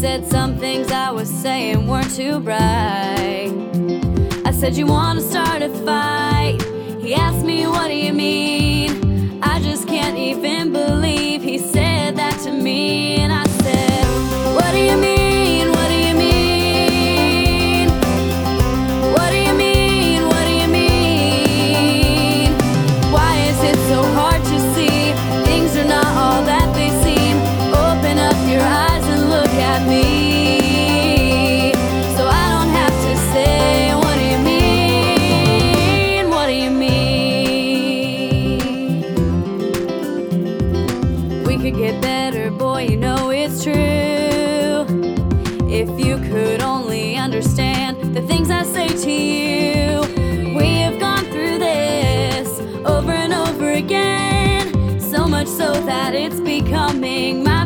said some things I was saying weren't too bright. I said, you wanna start a fight? He asked me, what do you mean? I just can't even believe he said that to me. And I said, what do you mean? What do you mean? What do you mean? What do you mean? Why is it so hard to see things are not all that they seem? Open up your eyes and look at me, so I don't have to say, what do you mean? What do you mean? We could get better, boy, you know it's true. If you could only understand the things I say to you. We have gone through this over and over again, so much so that it's becoming my